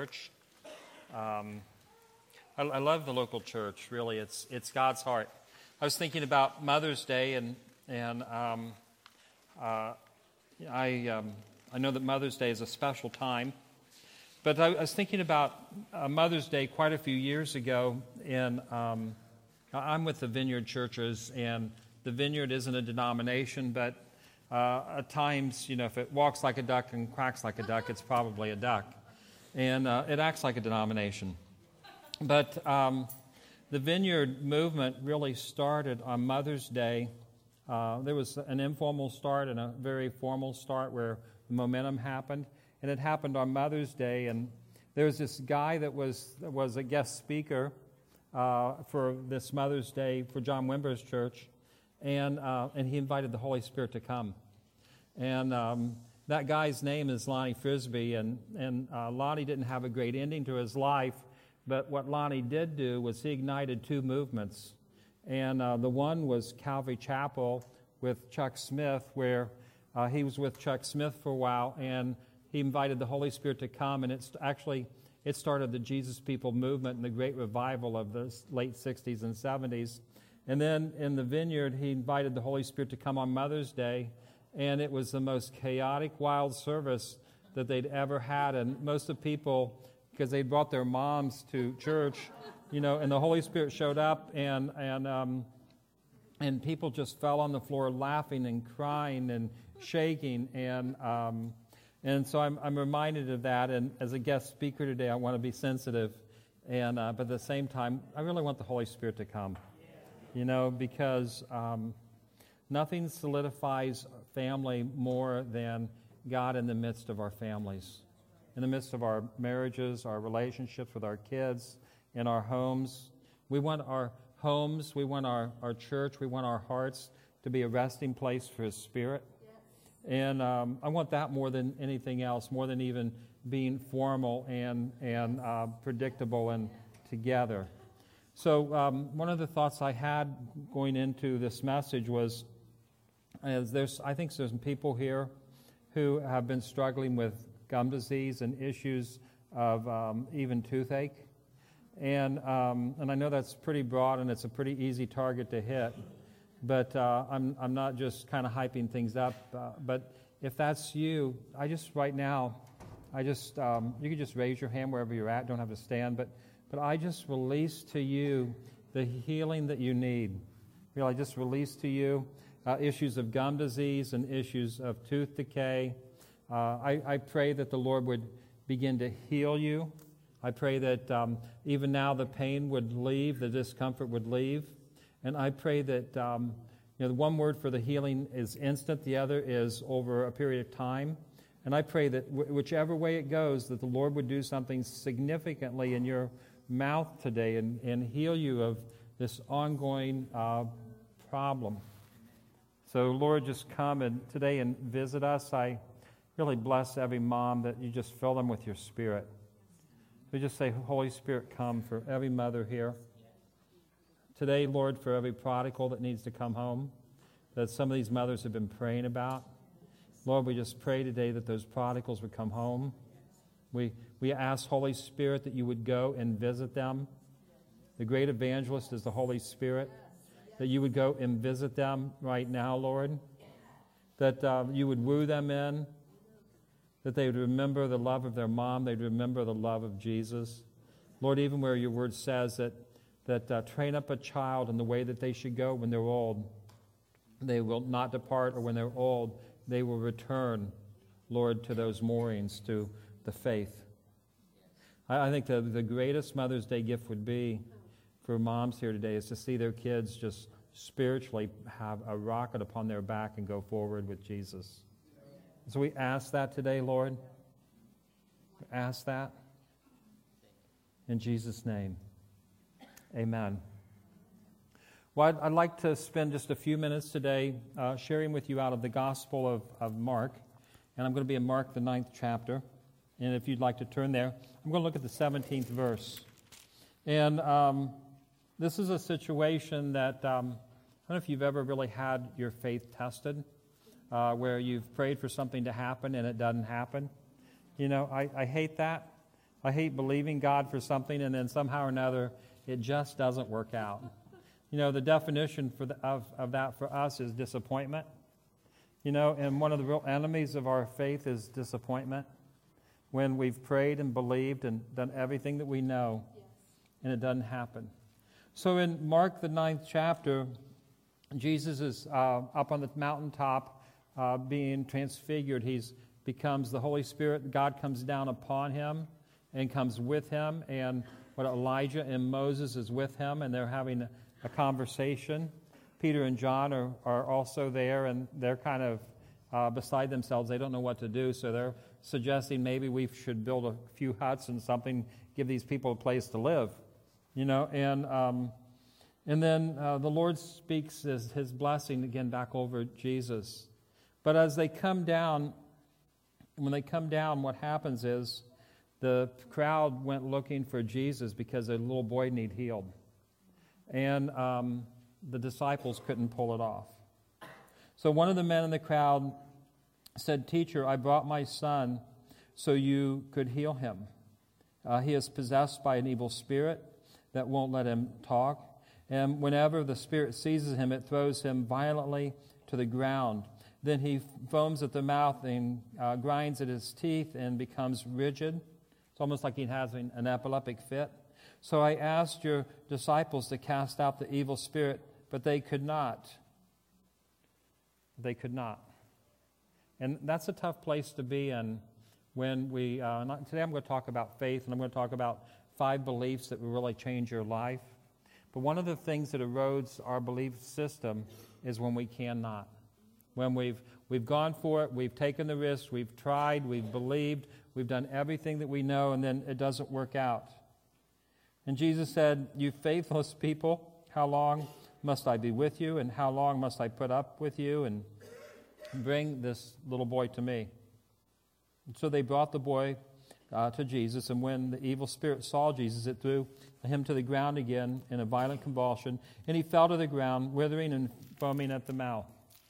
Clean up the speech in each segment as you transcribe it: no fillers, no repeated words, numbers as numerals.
church. I love the local church. Really, it's God's heart. I was thinking about Mother's Day, and I know that Mother's Day is a special time. But I was thinking about Mother's Day quite a few years ago, and I'm with the Vineyard Churches, and the Vineyard isn't a denomination, but at times, if it walks like a duck and quacks like a duck, it's probably a duck. And it acts like a denomination. But the Vineyard movement really started on Mother's Day. There was an informal start and a very formal start where the momentum happened. And it happened on Mother's Day, and there was this guy that was a guest speaker for this Mother's Day for John Wimber's church, and he invited the Holy Spirit to come. And that guy's name is Lonnie Frisbee, and Lonnie didn't have a great ending to his life, but what Lonnie did do was he ignited two movements. And the one was Calvary Chapel with Chuck Smith, where he was with Chuck Smith for a while, and he invited the Holy Spirit to come, and it started the Jesus People movement and the great revival of the late 60s and 70s. And then in the Vineyard, he invited the Holy Spirit to come on Mother's Day, and it was the most chaotic, wild service that they'd ever had. And most of the people, because they brought their moms to church, and the Holy Spirit showed up, and people just fell on the floor laughing and crying and shaking, and so I'm reminded of that, and as a guest speaker today, I want to be sensitive, but at the same time, I really want the Holy Spirit to come, because nothing solidifies family more than God in the midst of our families, in the midst of our marriages, our relationships with our kids, in our homes. We want our homes, we want our church, we want our hearts to be a resting place for His Spirit. And I want that more than anything else, more than even being formal and predictable and together. So one of the thoughts I had going into this message was, I think there's some people here who have been struggling with gum disease and issues of even toothache. And I know that's pretty broad and it's a pretty easy target to hit. But I'm not just kind of hyping things up. But if that's you, you could just raise your hand wherever you're at. Don't have to stand. But I just release to you the healing that you need. I just release to you issues of gum disease and issues of tooth decay. I pray that the Lord would begin to heal you. I pray that even now the pain would leave, the discomfort would leave. And I pray that, the one word for the healing is instant, the other is over a period of time. And I pray that whichever way it goes, that the Lord would do something significantly in your mouth today and heal you of this ongoing problem. So, Lord, just come today and visit us. I really bless every mom that you just fill them with your Spirit. We just say, Holy Spirit, come for every mother here. Today, Lord, for every prodigal that needs to come home, that some of these mothers have been praying about. Lord, we just pray today that those prodigals would come home. We ask, Holy Spirit, that you would go and visit them. The great evangelist is the Holy Spirit. That you would go and visit them right now, Lord. That you would woo them in. That they would remember the love of their mom. They'd remember the love of Jesus. Lord, even where your word says that train up a child in the way that they should go when they're old. They will not depart, or when they're old, they will return, Lord, to those moorings, to the faith. I think the greatest Mother's Day gift would be for moms here today is to see their kids just spiritually have a rocket upon their back and go forward with Jesus. So we ask that today, Lord. Ask that. In Jesus' name. Amen. Well, I'd like to spend just a few minutes today sharing with you out of the Gospel of Mark. And I'm going to be in Mark, the 9th chapter. And if you'd like to turn there, I'm going to look at the 17th verse. And this is a situation that, I don't know if you've ever really had your faith tested, where you've prayed for something to happen and it doesn't happen. I hate that. I hate believing God for something and then somehow or another it just doesn't work out. You know, the definition of that for us is disappointment. You know, and one of the real enemies of our faith is disappointment. When we've prayed and believed and done everything that we know, and it doesn't happen. So in Mark, the 9th chapter, Jesus is up on the mountaintop being transfigured. He becomes the Holy Spirit. God comes down upon him and comes with him. And what Elijah and Moses is with him, and they're having a conversation. Peter and John are also there, and they're kind of beside themselves. They don't know what to do, so they're suggesting maybe we should build a few huts and something, give these people a place to live. You know, and then the Lord speaks his blessing again back over Jesus. But as they come down, when they come down, what happens is the crowd went looking for Jesus because a little boy needed healed. And the disciples couldn't pull it off. So one of the men in the crowd said, "Teacher, I brought my son so you could heal him. He is possessed by an evil spirit that won't let him talk. And whenever the spirit seizes him, it throws him violently to the ground. Then he foams at the mouth and grinds at his teeth and becomes rigid." It's almost like he's having an epileptic fit. "So I asked your disciples to cast out the evil spirit, but they could not." They could not. And that's a tough place to be in when we... today I'm going to talk about faith, and I'm going to talk about 5 beliefs that will really change your life. But one of the things that erodes our belief system is when we cannot. When we've gone for it, we've taken the risk, we've tried, we've believed, we've done everything that we know, and then it doesn't work out. And Jesus said, "You faithless people, how long must I be with you, and how long must I put up with you, and bring this little boy to me?" And so they brought the boy to Jesus, and when the evil spirit saw Jesus, it threw him to the ground again in a violent convulsion, and he fell to the ground, withering and foaming at the mouth.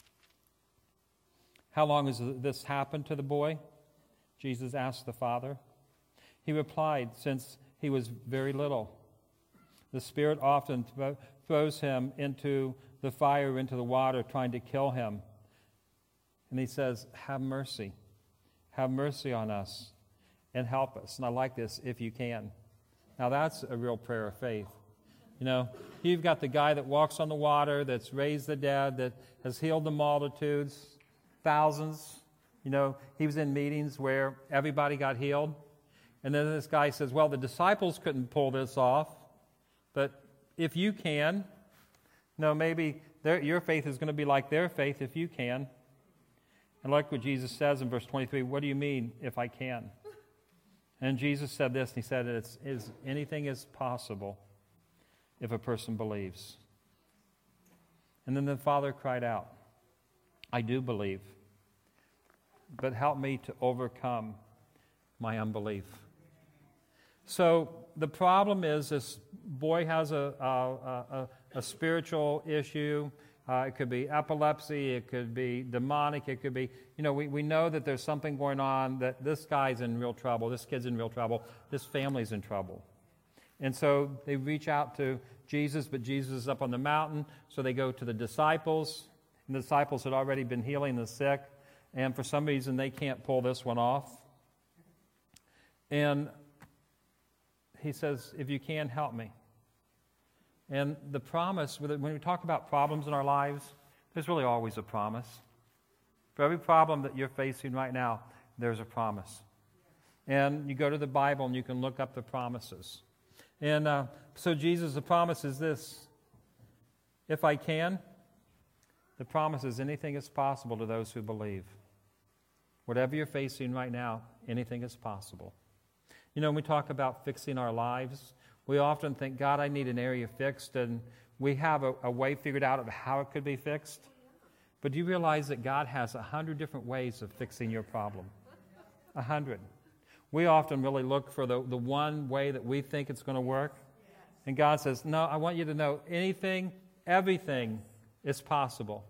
"How long has this happened to the boy?" Jesus asked the father. He replied, "Since he was very little. The spirit often throws him into the fire, into the water, trying to kill him." And he says, "Have mercy. Have mercy on us and help us." And I like this, "if you can." Now that's a real prayer of faith. You know, you've got the guy that walks on the water, that's raised the dead, that has healed the multitudes, thousands. You know, he was in meetings where everybody got healed. And then this guy says, "Well, the disciples couldn't pull this off, but if you can, maybe your faith is going to be like their faith if you can." And look what Jesus says in verse 23, "What do you mean, if I can?" And Jesus said this, and he said, anything is possible if a person believes. And then the father cried out, "I do believe, but help me to overcome my unbelief." So the problem is this boy has a spiritual issue. It could be epilepsy. It could be demonic. It could be, we know that there's something going on, that this guy's in real trouble. This kid's in real trouble. This family's in trouble. And so they reach out to Jesus, but Jesus is up on the mountain. So they go to the disciples. And the disciples had already been healing the sick. And for some reason, they can't pull this one off. And he says, "If you can, help me." And the promise, when we talk about problems in our lives, there's really always a promise. For every problem that you're facing right now, there's a promise. And you go to the Bible and you can look up the promises. And so Jesus, the promise is this: if I can, the promise is anything is possible to those who believe. Whatever you're facing right now, anything is possible. When we talk about fixing our lives, we often think, "God, I need an area fixed," and we have a way figured out of how it could be fixed. But do you realize that God has 100 different ways of fixing your problem? 100. We often really look for the one way that we think it's going to work. And God says, "No, I want you to know anything, everything is possible."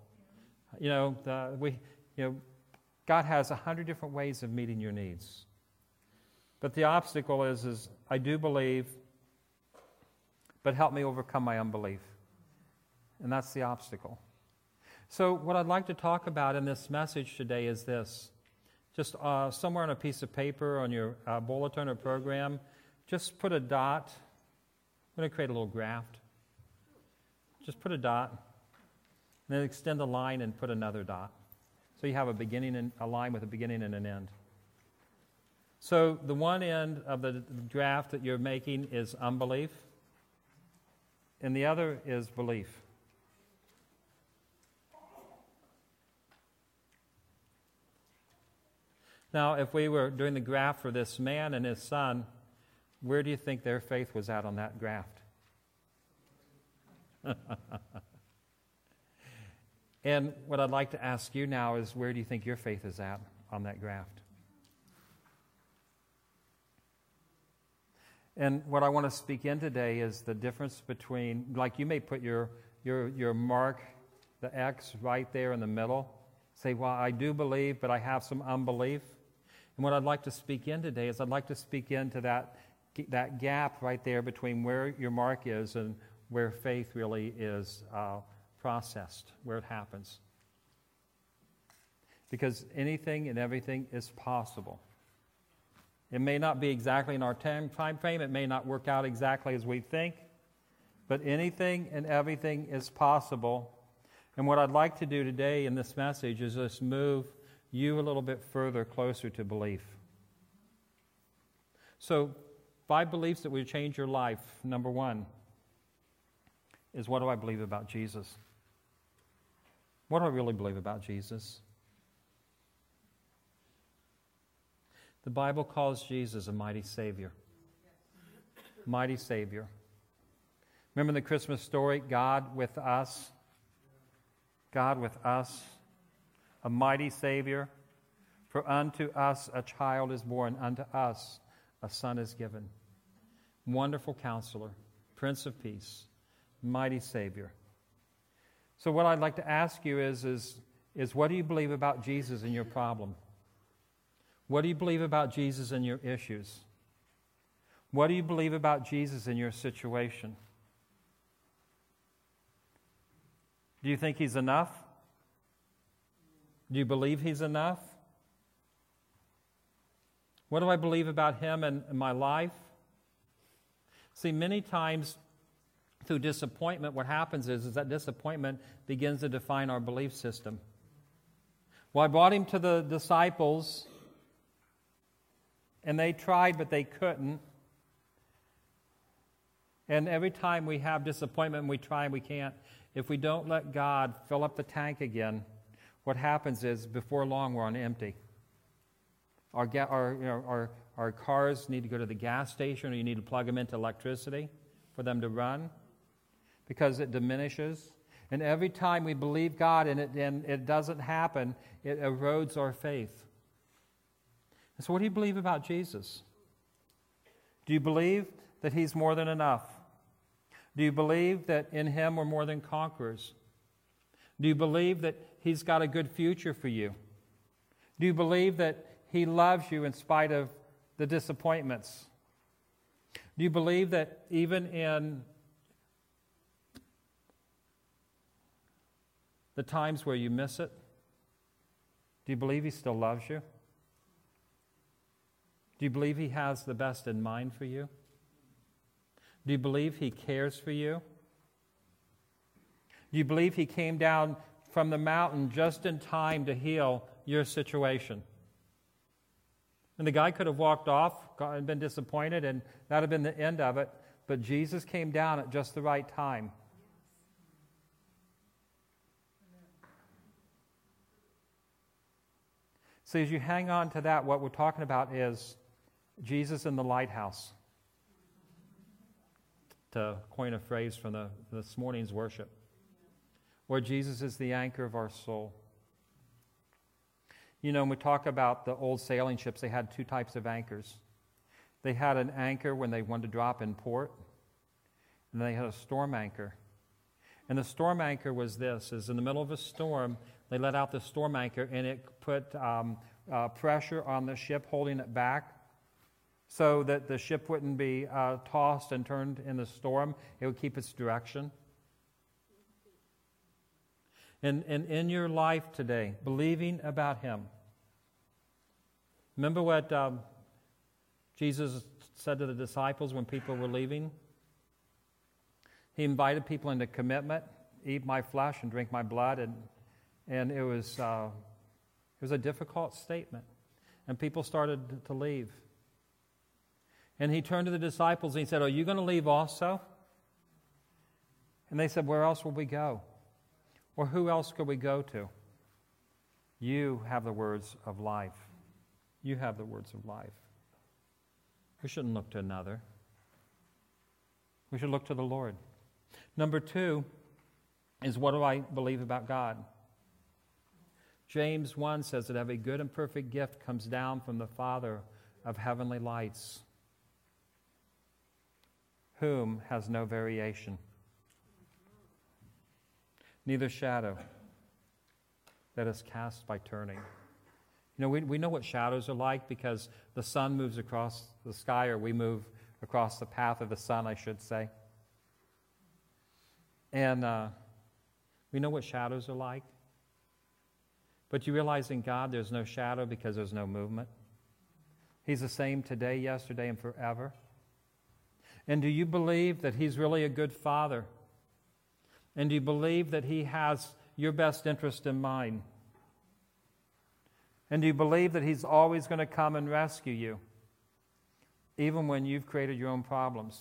God has 100 different ways of meeting your needs. But the obstacle is I do believe, but help me overcome my unbelief. And that's the obstacle. So what I'd like to talk about in this message today is this. Just somewhere on a piece of paper on your bulletin or program, just put a dot. I'm going to create a little graph. Just put a dot, and then extend a line and put another dot. So you have a beginning and a line with a beginning and an end. So the one end of the graph that you're making is unbelief, and the other is belief. Now, if we were doing the graph for this man and his son, where do you think their faith was at on that graph? And what I'd like to ask you now is, where do you think your faith is at on that graph? And what I want to speak in today is the difference between, like you may put your mark, the X, right there in the middle. Say, well, I do believe, but I have some unbelief. And what I'd like to speak in today is I'd like to speak into that gap right there between where your mark is and where faith really is processed, where it happens. Because anything and everything is possible. It may not be exactly in our time frame. It may not work out exactly as we think. But anything and everything is possible. And what I'd like to do today in this message is just move you a little bit further closer to belief. So, 5 beliefs that would change your life. Number 1 is, what do I believe about Jesus? What do I really believe about Jesus? The Bible calls Jesus a mighty Savior. Mighty Savior. Remember the Christmas story, God with us? God with us, a mighty Savior. For unto us a child is born, unto us a son is given. Wonderful Counselor, Prince of Peace, mighty Savior. So what I'd like to ask you is what do you believe about Jesus and your problem? What do you believe about Jesus and your issues? What do you believe about Jesus in your situation? Do you think He's enough? Do you believe He's enough? What do I believe about Him and my life? See, many times through disappointment, what happens is that disappointment begins to define our belief system. Well, I brought Him to the disciples, and they tried, but they couldn't. And every time we have disappointment, we try and we can't. If we don't let God fill up the tank again, what happens is, before long, we're on empty. Our cars need to go to the gas station, or you need to plug them into electricity for them to run, because it diminishes. And every time we believe God and it doesn't happen, it erodes our faith. And so what do you believe about Jesus? Do you believe that He's more than enough? Do you believe that in Him we're more than conquerors? Do you believe that He's got a good future for you? Do you believe that He loves you in spite of the disappointments? Do you believe that even in the times where you miss it, do you believe He still loves you? Do you believe He has the best in mind for you? Do you believe He cares for you? Do you believe He came down from the mountain just in time to heal your situation? And the guy could have walked off and been disappointed, and that would have been the end of it. But Jesus came down at just the right time. So as you hang on to that, what we're talking about is Jesus in the lighthouse, to coin a phrase from this morning's worship, where Jesus is the anchor of our soul. You know, when we talk about the old sailing ships, they had 2 types of anchors. They had an anchor when they wanted to drop in port, and they had a storm anchor. And the storm anchor was this, is in the middle of a storm, they let out the storm anchor, and it put pressure on the ship, holding it back, so that the ship wouldn't be tossed and turned in the storm. It would keep its direction. And in your life today, believing about Him. Remember what Jesus said to the disciples when people were leaving? He invited people into commitment, eat my flesh and drink my blood, and it was a difficult statement. And people started to leave. And He turned to the disciples and He said, "Are you going to leave also?" And they said, "Where else will we go? Or who else could we go to? You have the words of life. You have the words of life." We shouldn't look to another. We should look to the Lord. Number 2 is, what do I believe about God? James 1 says that every good and perfect gift comes down from the Father of heavenly lights, whom has no variation, neither shadow that is cast by turning. You know, we know what shadows are like because the sun moves across the sky, or we move across the path of the sun, I should say. And we know what shadows are like. But you realize in God there's no shadow because there's no movement. He's the same today, yesterday, and forever. And do you believe that He's really a good Father? And do you believe that He has your best interest in mind? And do you believe that He's always going to come and rescue you, even when you've created your own problems?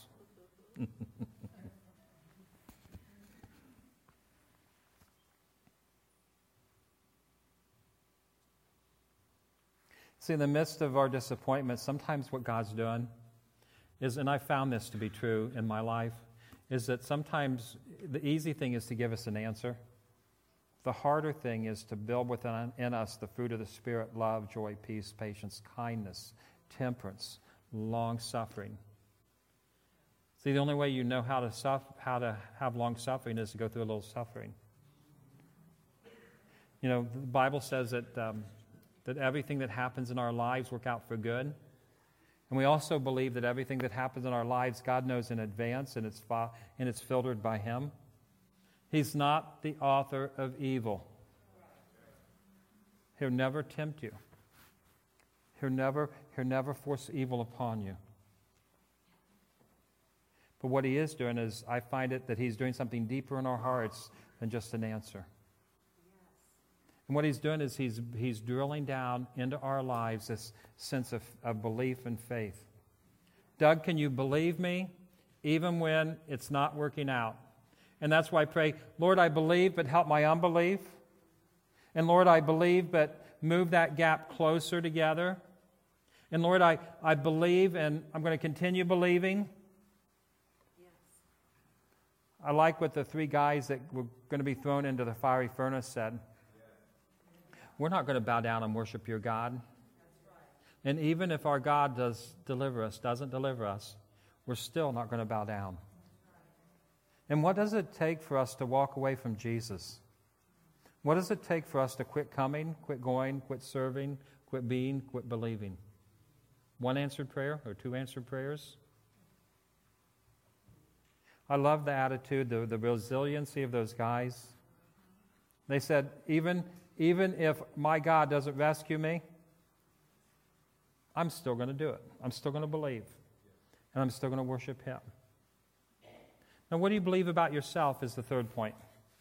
See, in the midst of our disappointment, sometimes what God's doing is, and I found this to be true in my life, is that sometimes the easy thing is to give us an answer. The harder thing is to build within us the fruit of the Spirit: love, joy, peace, patience, kindness, temperance, long-suffering. See, the only way you know how to have long-suffering is to go through a little suffering. You know, the Bible says that everything that happens in our lives work out for good. And we also believe that everything that happens in our lives, God knows in advance, and it's filtered by Him. He's not the author of evil. He'll never tempt you. He'll never force evil upon you. But what He is doing is, I find it that He's doing something deeper in our hearts than just an answer. And what He's doing is He's drilling down into our lives this sense of belief and faith. Doug, can you believe me even when it's not working out? And that's why I pray, Lord, I believe, but help my unbelief. And Lord, I believe, but move that gap closer together. And Lord, I believe, and I'm going to continue believing. Yes. I like what the 3 guys that were going to be thrown into the fiery furnace said. We're not going to bow down and worship your God. That's right. And even if our God doesn't deliver us, we're still not going to bow down. And what does it take for us to walk away from Jesus? What does it take for us to quit coming, quit going, quit serving, quit being, quit believing? 1 answered prayer or 2 answered prayers? I love the attitude, the resiliency of those guys. They said, even if my God doesn't rescue me, I'm still going to do it. I'm still going to believe. And I'm still going to worship Him. Now, what do you believe about yourself is the 3rd point.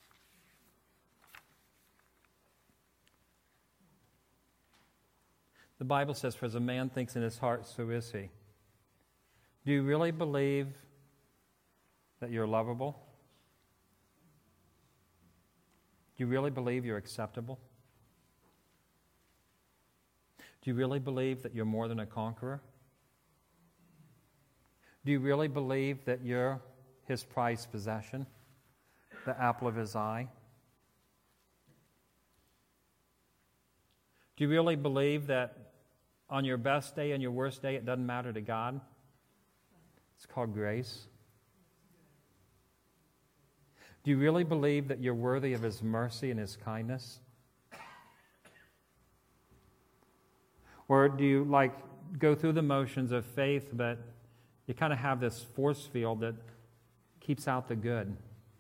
The Bible says, for as a man thinks in his heart, so is he. Do you really believe that you're lovable? Do you really believe you're acceptable? Do you really believe that you're more than a conqueror? Do you really believe that you're His prized possession, the apple of His eye? Do you really believe that on your best day and your worst day, it doesn't matter to God? It's called grace. Do you really believe that you're worthy of His mercy and His kindness? Or do you, like go through the motions of faith, but you kind of have this force field that keeps out the good.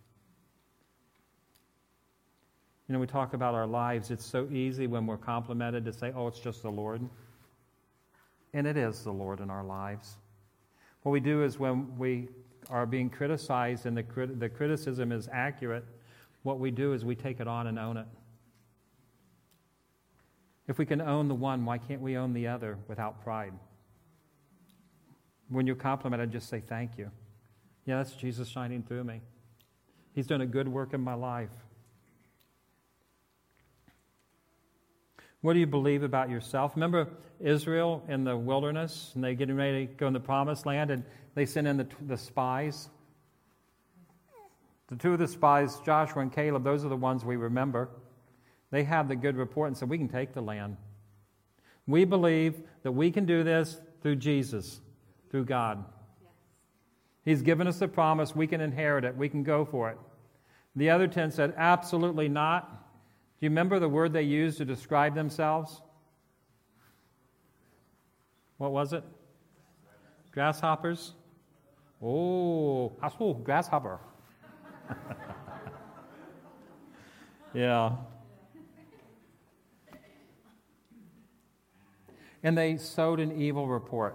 You know, we talk about our lives. It's so easy when we're complimented to say, oh, it's just the Lord. And it is the Lord in our lives. What we do is when we are being criticized and the criticism is accurate, what we do is we take it on and own it. If we can own the one, why can't we own the other without pride? When you're complimented, just say thank you. Yeah, that's Jesus shining through me. He's done a good work in my life. What do you believe about yourself? Remember Israel in the wilderness, and they're getting ready to go in the promised land, and they sent in the spies. The two of the spies, Joshua and Caleb, those are the ones we remember. They had the good report and said, we can take the land. We believe that we can do this through Jesus, through God. Yes. He's given us the promise. We can inherit it. We can go for it. The other 10 said, absolutely not. Do you remember the word they used to describe themselves? What was it? Grasshoppers? Oh, grasshopper. Yeah. And they sowed an evil report.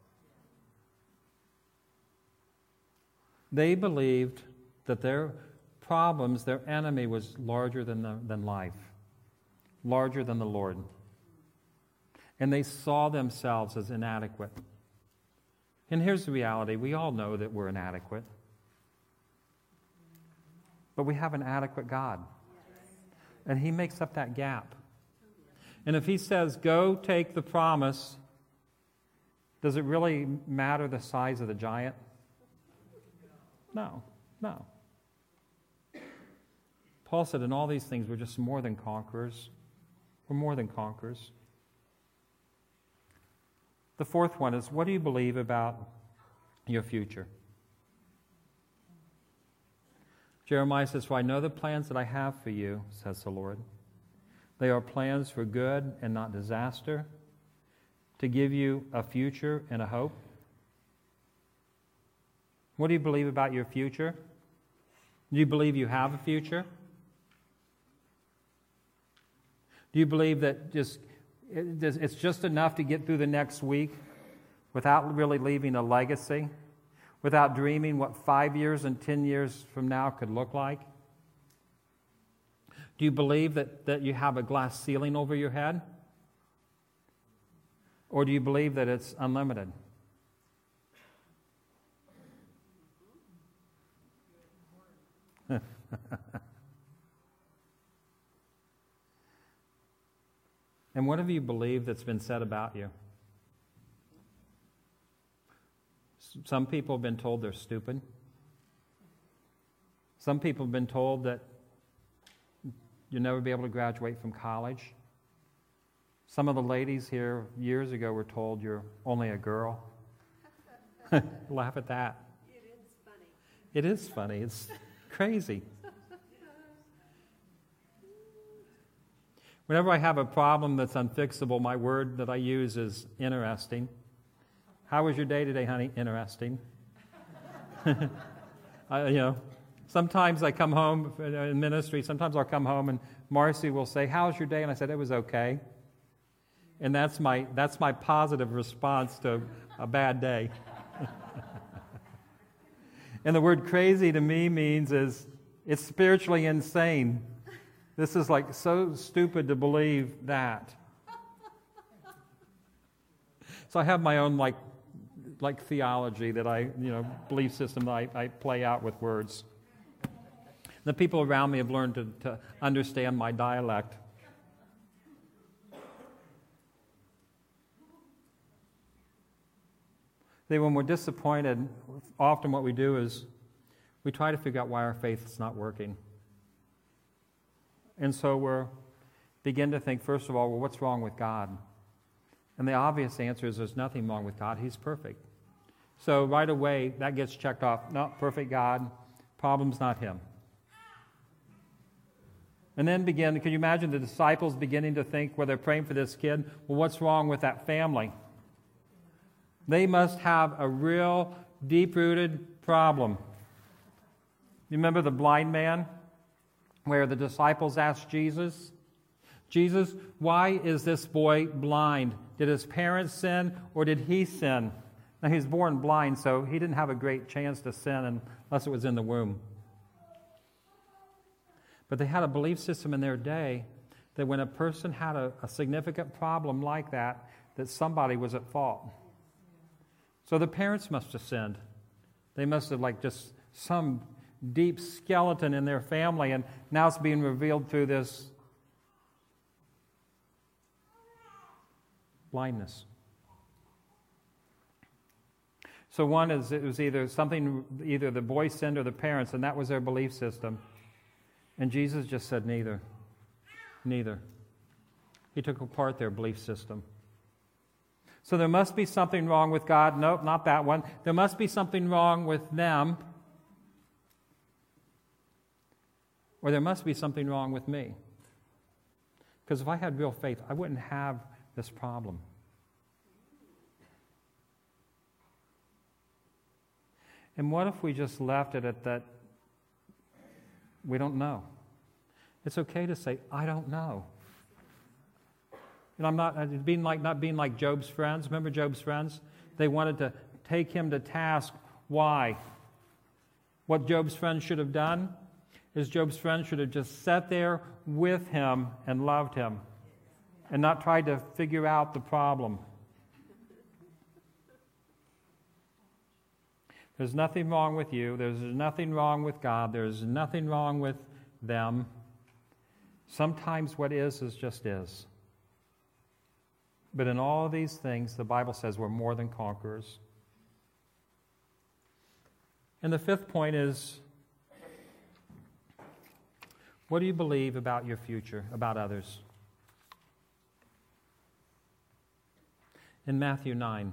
They believed that their problems, their enemy was larger than life, larger than the Lord. And they saw themselves as inadequate. And here's the reality. We all know that we're inadequate. But we have an adequate God. And He makes up that gap. And if He says, go take the promise, does it really matter the size of the giant? No. Paul said, in all these things, we're just more than conquerors. We're more than conquerors. The fourth one is, what do you believe about your future? Jeremiah says, for I know the plans that I have for you, says the Lord. They are plans for good and not disaster, to give you a future and a hope. What do you believe about your future? Do you believe you have a future? Do you believe that it's just enough to get through the next week without really leaving a legacy, without dreaming what 5 years and 10 years from now could look like? Do you believe that you have a glass ceiling over your head? Or do you believe that it's unlimited? And what have you believed that's been said about you? Some people have been told they're stupid. Some people have been told that you'll never be able to graduate from college. Some of the ladies here years ago were told you're only a girl. Laugh at that. It is funny. It is funny. It's crazy. Whenever I have a problem that's unfixable, my word that I use is interesting. How was your day today, honey? Interesting. Sometimes I come home in ministry, sometimes I'll come home and Marcy will say, how's your day? And I said, it was okay. And that's my positive response to a bad day. And the word crazy to me means it's spiritually insane. This is like so stupid to believe that. So I have my own like theology that belief system that I play out with words. The people around me have learned to understand my dialect. When we're disappointed, often what we do is we try to figure out why our faith is not working. And so we begin to think, first of all, well, what's wrong with God? And the obvious answer is there's nothing wrong with God. He's perfect. So right away, that gets checked off. No, perfect God. Problem's not Him. And then can you imagine the disciples beginning to think, where they're praying for this kid, well, what's wrong with that family? They must have a real deep-rooted problem. You remember the blind man where the disciples asked Jesus, Jesus, why is this boy blind? Did his parents sin or did he sin? Now, he was born blind, so he didn't have a great chance to sin unless it was in the womb. But they had a belief system in their day that when a person had a significant problem like that somebody was at fault. So the parents must have sinned. They must have just some deep skeleton in their family, and now it's being revealed through this blindness. So one is, it was either the boy sinned or the parents, and that was their belief system. And Jesus just said neither. Neither. He took apart their belief system. So there must be something wrong with God. Nope, not that one. There must be something wrong with them. Or there must be something wrong with me. Because if I had real faith, I wouldn't have this problem. And what if we just left it at that we don't know? It's okay to say, I don't know. And I'm not being like Job's friends. Remember Job's friends? They wanted to take him to task. Why? What Job's friends should have done is Job's friends should have just sat there with him and loved him and not tried to figure out the problem. There's nothing wrong with you. There's nothing wrong with God. There's nothing wrong with them. Sometimes what is just is. But in all of these things, the Bible says we're more than conquerors. And the fifth point is, what do you believe about your future, about others? In Matthew 9,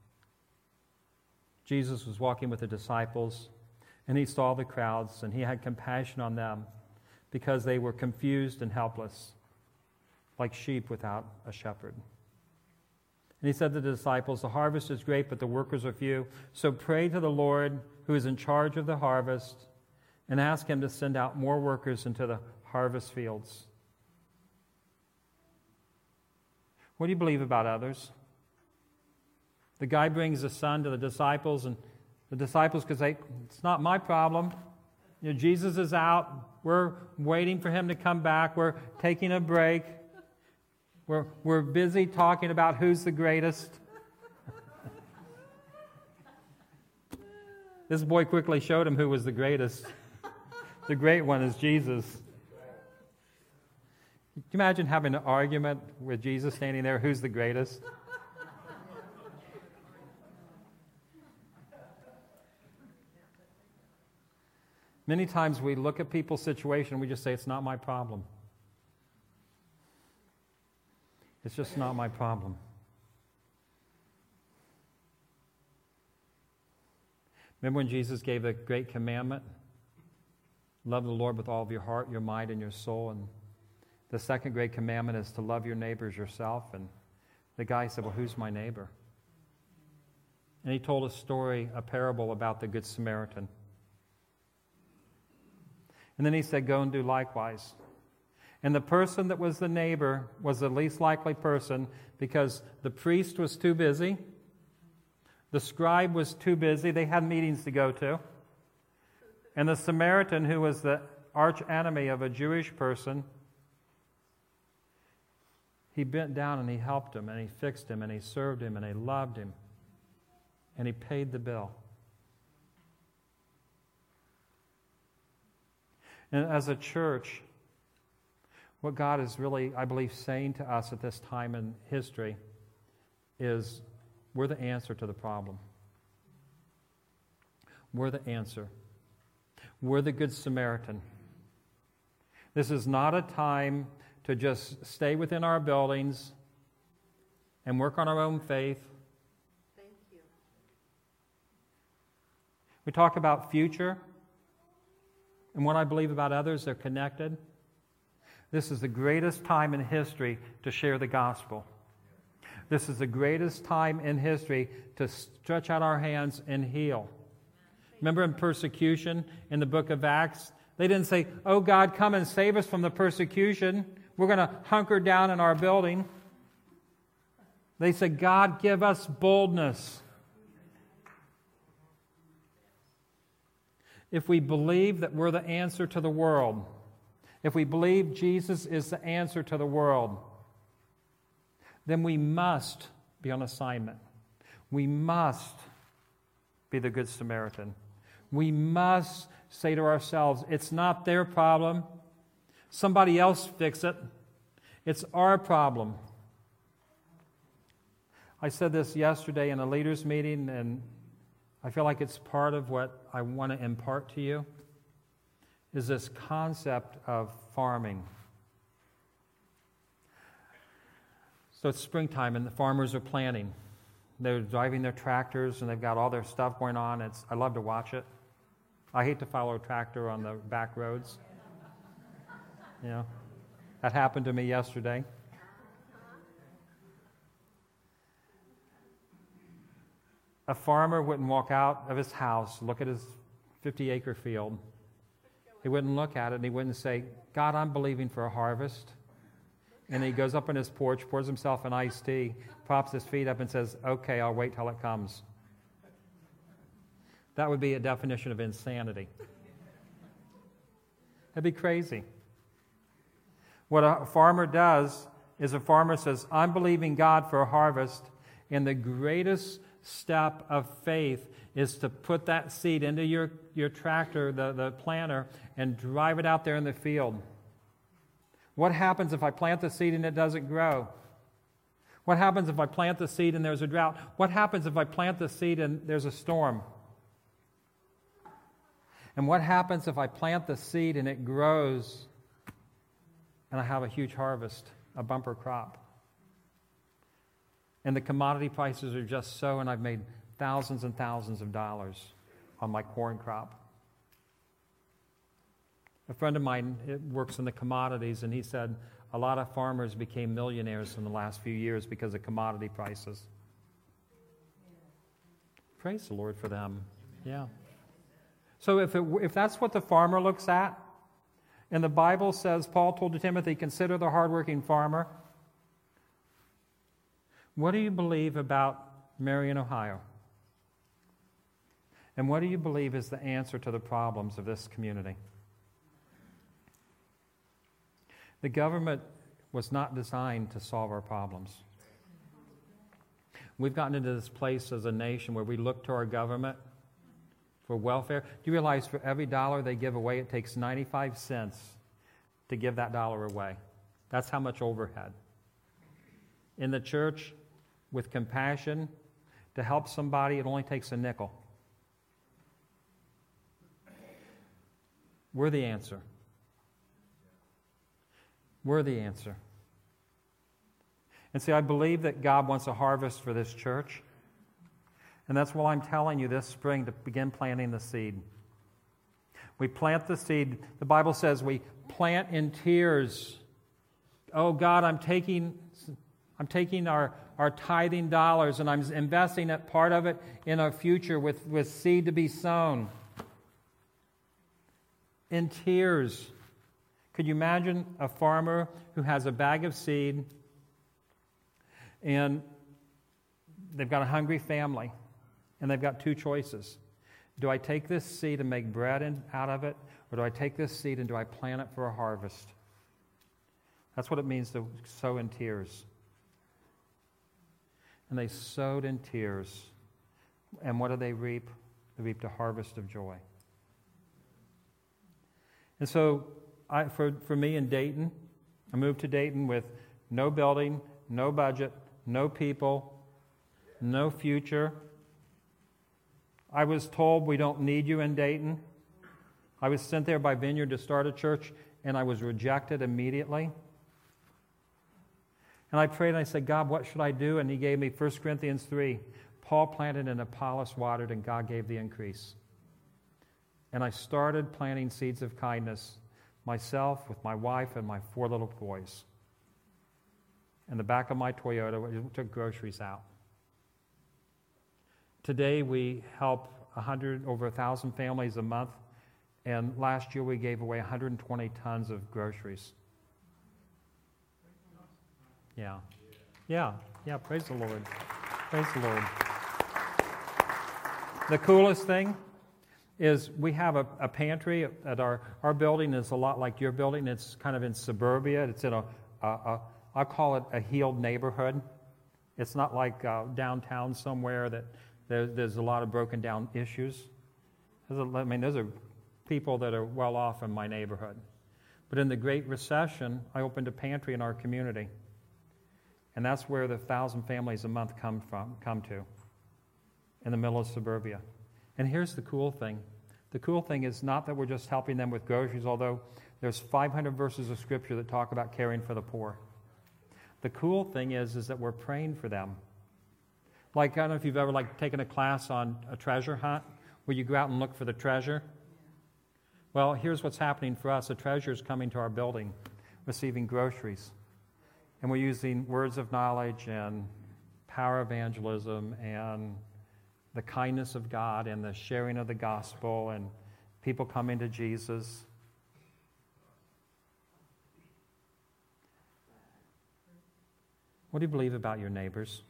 Jesus was walking with the disciples, and he saw the crowds, and he had compassion on them because they were confused and helpless, like sheep without a shepherd. And he said to the disciples, the harvest is great, but the workers are few. So pray to the Lord who is in charge of the harvest and ask him to send out more workers into the harvest fields. What do you believe about others? The guy brings the son to the disciples, and the disciples could say, it's not my problem. Jesus is out. We're waiting for him to come back. We're taking a break. We're busy talking about who's the greatest. This boy quickly showed him who was the greatest. The great one is Jesus. Can you imagine having an argument with Jesus standing there, who's the greatest? Many times we look at people's situation and we just say, it's not my problem. It's just not my problem. Remember when Jesus gave the great commandment? Love the Lord with all of your heart, your mind, and your soul. And the second great commandment is to love your neighbors yourself. And the guy said, well, who's my neighbor? And he told a story, a parable about the Good Samaritan. And then he said, go and do likewise. And the person that was the neighbor was the least likely person because the priest was too busy. The scribe was too busy. They had meetings to go to. And the Samaritan, who was the arch enemy of a Jewish person, he bent down and he helped him and he fixed him and he served him and he loved him. And he paid the bill. And as a church, what God is really, I believe, saying to us at this time in history is we're the answer to the problem. We're the answer. We're the Good Samaritan. This is not a time to just stay within our buildings and work on our own faith. Thank you. We talk about future and what I believe about others, they're connected. This is the greatest time in history to share the gospel. This is the greatest time in history to stretch out our hands and heal. Remember in persecution in the book of Acts, they didn't say, "Oh God, come and save us from the persecution. We're going to hunker down in our building." They said, "God, give us boldness." If we believe that we're the answer to the world, if we believe Jesus is the answer to the world, then we must be on assignment. We must be the Good Samaritan. We must say to ourselves, it's not their problem. Somebody else fix it. It's our problem. I said this yesterday in a leaders' meeting, and I feel like it's part of what I want to impart to you, is this concept of farming. So it's springtime, and the farmers are planting. They're driving their tractors, and they've got all their stuff going on. I love to watch it. I hate to follow a tractor on the back roads. You know, that happened to me yesterday. A farmer wouldn't walk out of his house, look at his 50-acre field. He wouldn't look at it, and he wouldn't say, "God, I'm believing for a harvest." And he goes up on his porch, pours himself an iced tea, props his feet up and says, "Okay, I'll wait till it comes." That would be a definition of insanity. That'd be crazy. What a farmer does is a farmer says, "I'm believing God for a harvest," and the greatest step of faith is to put that seed into your tractor, the planter, and drive it out there in the field. What happens if I plant the seed and it doesn't grow? What happens if I plant the seed and there's a drought? What happens if I plant the seed and there's a storm? And what happens if I plant the seed and it grows and I have a huge harvest, a bumper crop? And the commodity prices are just so, and I've made thousands and thousands of dollars on my corn crop. A friend of mine works in the commodities, and he said a lot of farmers became millionaires in the last few years because of commodity prices. Praise the Lord for them. Yeah. So if that's what the farmer looks at, and the Bible says, Paul told to Timothy, consider the hardworking farmer, what do you believe about Marion, Ohio? And what do you believe is the answer to the problems of this community? The government was not designed to solve our problems. We've gotten into this place as a nation where we look to our government for welfare. Do you realize for every dollar they give away, it takes 95 cents to give that dollar away? That's how much overhead. In the church, with compassion, to help somebody, it only takes a nickel. We're the answer. We're the answer. And see, I believe that God wants a harvest for this church. And that's why I'm telling you this spring to begin planting the seed. We plant the seed. The Bible says we plant in tears. Oh God, I'm taking our tithing dollars and I'm investing part of it in our future with seed to be sown. In tears. Could you imagine a farmer who has a bag of seed and they've got a hungry family and they've got two choices. Do I take this seed and make bread out of it, or do I take this seed and do I plant it for a harvest? That's what it means to sow in tears. And they sowed in tears. And what do they reap? They reaped a harvest of joy. And so for me in Dayton, I moved to Dayton with no building, no budget, no people, no future. I was told we don't need you in Dayton. I was sent there by Vineyard to start a church, and I was rejected immediately. And I prayed and I said, God, what should I do? And he gave me 1 Corinthians 3. Paul planted and Apollos watered, and God gave the increase. And I started planting seeds of kindness, myself, with my wife, and my 4 little boys. in the back of my Toyota. We took groceries out. Today we help over 1,000 families a month, and last year we gave away 120 tons of groceries. Yeah. Praise the Lord. Praise the Lord. The coolest thing is we have a pantry at our building is a lot like your building. It's kind of in suburbia. It's in I call it a healed neighborhood. It's not like downtown somewhere that there's a lot of broken down issues. Those are people that are well off in my neighborhood. But in the Great Recession, I opened a pantry in our community. And that's where the 1,000 families a month come to, in the middle of suburbia. And here's the cool thing. The cool thing is not that we're just helping them with groceries, although there's 500 verses of Scripture that talk about caring for the poor. The cool thing is that we're praying for them. Like, I don't know if you've ever taken a class on a treasure hunt, where you go out and look for the treasure. Well, here's what's happening for us. The treasure is coming to our building, receiving groceries. And we're using words of knowledge and power evangelism and the kindness of God and the sharing of the gospel and people coming to Jesus. What do you believe about your neighbors?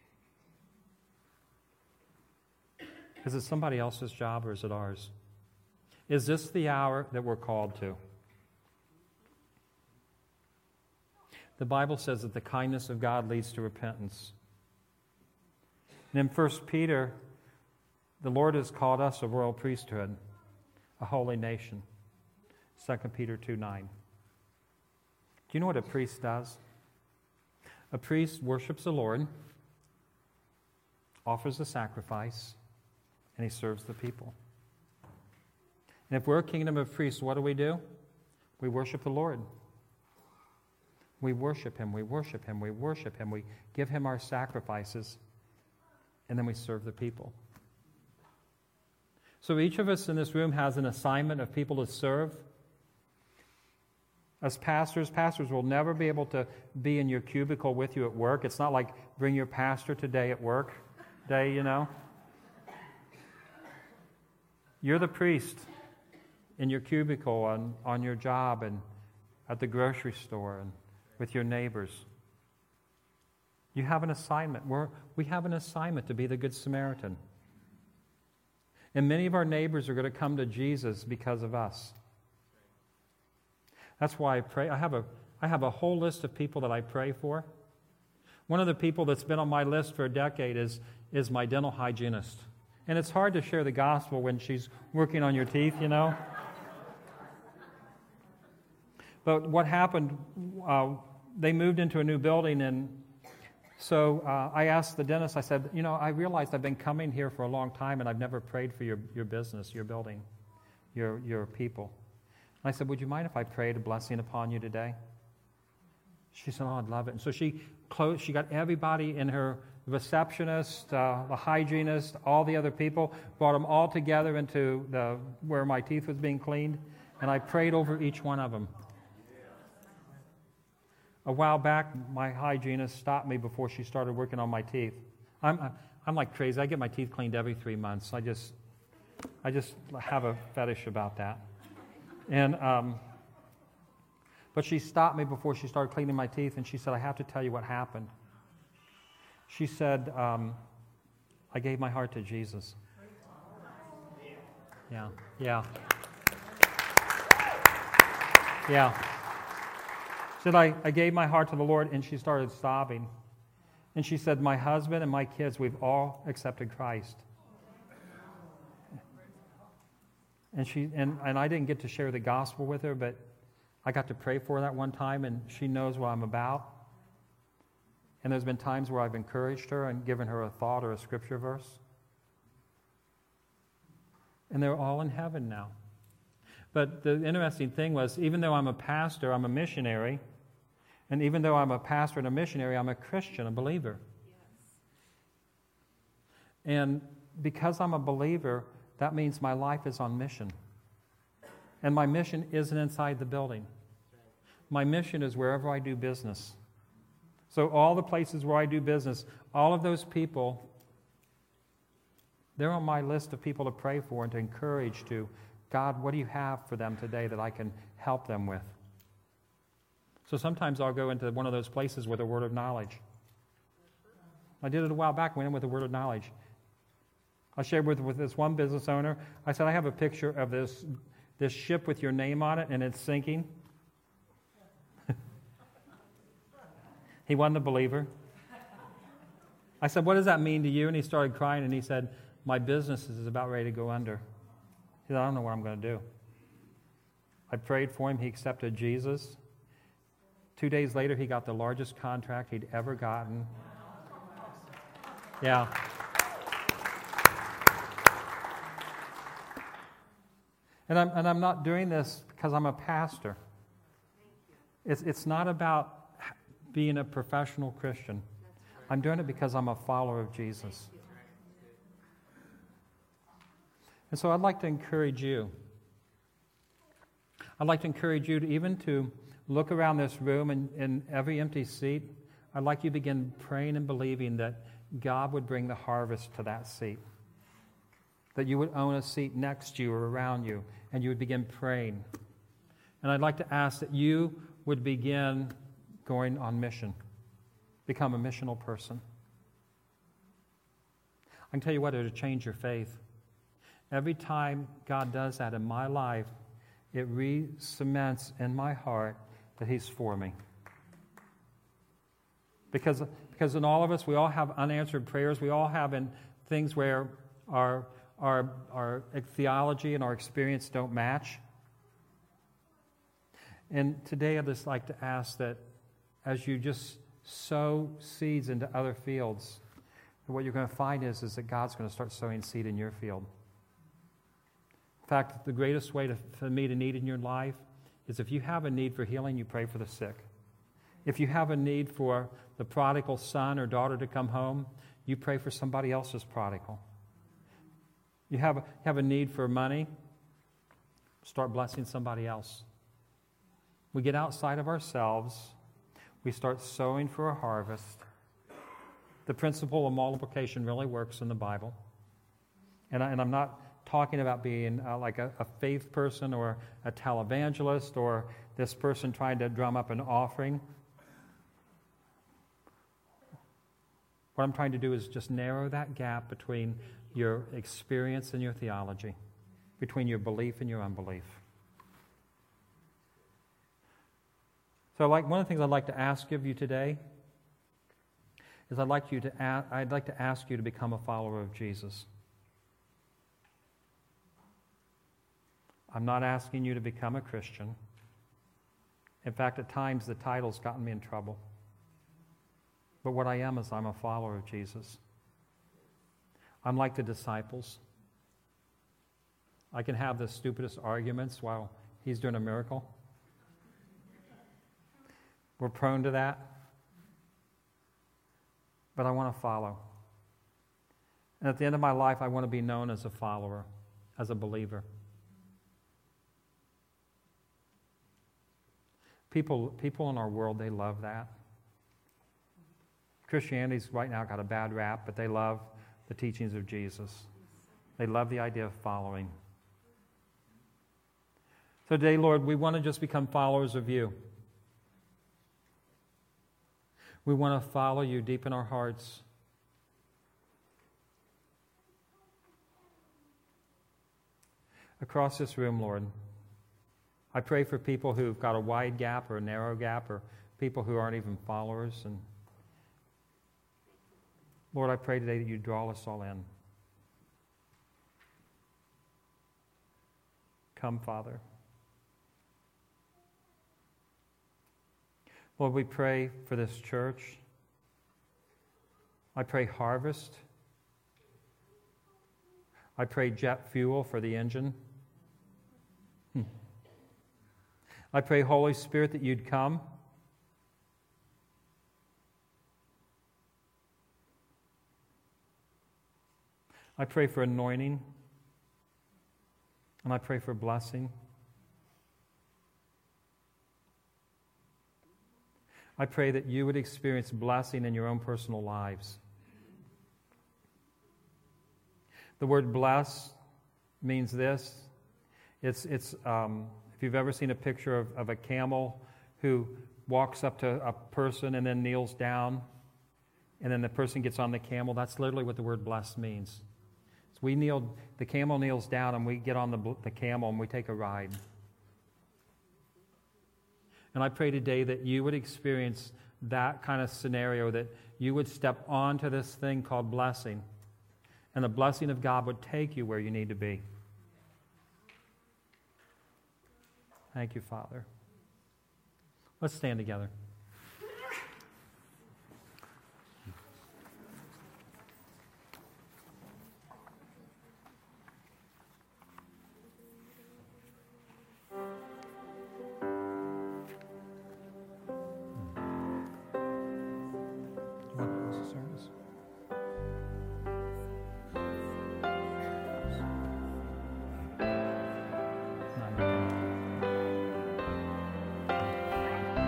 Is it somebody else's job or is it ours? Is this the hour that we're called to? The Bible says that the kindness of God leads to repentance. And in 1 Peter, the Lord has called us a royal priesthood, a holy nation. 2 Peter 2:9. Do you know what a priest does? A priest worships the Lord, offers a sacrifice, and he serves the people. And if we're a kingdom of priests, what do? We worship the Lord. We worship Him, we worship Him, we worship Him. We give Him our sacrifices, and then we serve the people. So each of us in this room has an assignment of people to serve. As pastors will never be able to be in your cubicle with you at work. It's not like bring your pastor today at work day, you know. You're the priest in your cubicle, on your job, and at the grocery store, and with your neighbors. You have an assignment. We have an assignment to be the Good Samaritan. And many of our neighbors are going to come to Jesus because of us. That's why I pray. I have a whole list of people that I pray for. One of the people that's been on my list for a decade is my dental hygienist. And it's hard to share the gospel when she's working on your teeth, you know. But what happened, they moved into a new building, and so I asked the dentist, I said, you know, I realized I've been coming here for a long time, and I've never prayed for your business, your building, your people. And I said, would you mind if I prayed a blessing upon you today? She said, oh, I'd love it. And so she got everybody in her, receptionist, the hygienist, all the other people, brought them all together into where my teeth was being cleaned, and I prayed over each one of them. A while back, my hygienist stopped me before she started working on my teeth. I'm like crazy. I get my teeth cleaned every 3 months. I just have a fetish about that. And but she stopped me before she started cleaning my teeth, and she said, I have to tell you what happened. She said, I gave my heart to Jesus. Yeah. She said, I gave my heart to the Lord, and she started sobbing. And she said, my husband and my kids, we've all accepted Christ. And I didn't get to share the gospel with her, but I got to pray for her that one time, and she knows what I'm about. And there's been times where I've encouraged her and given her a thought or a scripture verse. And they're all in heaven now. But the interesting thing was, even though I'm a pastor, I'm a missionary. And even though I'm a pastor and a missionary, I'm a Christian, a believer. Yes. And because I'm a believer, that means my life is on mission. And my mission isn't inside the building. My mission is wherever I do business. So all the places where I do business, all of those people, they're on my list of people to pray for and to encourage to, God, what do you have for them today that I can help them with? So sometimes I'll go into one of those places with a word of knowledge. I did it a while back, went in with a word of knowledge. I shared with this one business owner, I said, I have a picture of this ship with your name on it, and it's sinking. He wasn't a believer. I said, what does that mean to you? And he started crying, and he said, my business is about ready to go under. He said, I don't know what I'm going to do. I prayed for him. He accepted Jesus. 2 days later, he got the largest contract he'd ever gotten. Yeah. And I'm not doing this because I'm a pastor. It's not about being a professional Christian. I'm doing it because I'm a follower of Jesus. And so I'd like to encourage you. I'd like to encourage you to even to look around this room and every empty seat. I'd like you to begin praying and believing that God would bring the harvest to that seat. That you would own a seat next to you or around you, and you would begin praying. And I'd like to ask that you would begin going on mission. Become a missional person. I can tell you what, it'll change your faith. Every time God does that in my life, it re-cements in my heart that He's for me. Because in all of us, we all have unanswered prayers. We all have in things where our theology and our experience don't match. And today I'd just like to ask that as you just sow seeds into other fields, what you're going to find is that God's going to start sowing seed in your field. In fact, the greatest way for me to need in your life is if you have a need for healing, you pray for the sick. If you have a need for the prodigal son or daughter to come home, you pray for somebody else's prodigal. You have a need for money, start blessing somebody else. We get outside of ourselves. We start sowing for a harvest. The principle of multiplication really works in the Bible. And I'm not talking about being like a faith person or a televangelist or this person trying to drum up an offering. What I'm trying to do is just narrow that gap between your experience and your theology, between your belief and your unbelief. So one of the things I'd like to ask of you today is I'd like to ask you to become a follower of Jesus. I'm not asking you to become a Christian. In fact, at times the title's gotten me in trouble. But what I am is I'm a follower of Jesus. I'm like the disciples. I can have the stupidest arguments while He's doing a miracle. We're prone to that. But I want to follow. And at the end of my life, I want to be known as a follower, as a believer. People in our world, they love that. Christianity's right now got a bad rap, but they love the teachings of Jesus. They love the idea of following. So today, Lord, we want to just become followers of You. We want to follow You deep in our hearts. Across this room, Lord, I pray for people who've got a wide gap or a narrow gap or people who aren't even followers. And Lord, I pray today that You draw us all in. Come, Father. Lord, we pray for this church. I pray harvest. I pray jet fuel for the engine. I pray, Holy Spirit, that You'd come. I pray for anointing. And I pray for blessing. I pray that you would experience blessing in your own personal lives. The word bless means this. It's if you've ever seen a picture of a camel who walks up to a person and then kneels down, and then the person gets on the camel, that's literally what the word bless means. So the camel kneels down, and we get on the camel and we take a ride. And I pray today that you would experience that kind of scenario, that you would step onto this thing called blessing, and the blessing of God would take you where you need to be. Thank you, Father. Let's stand together.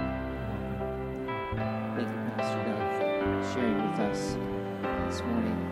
Thank you, Pastor Doug, for sharing with us this morning.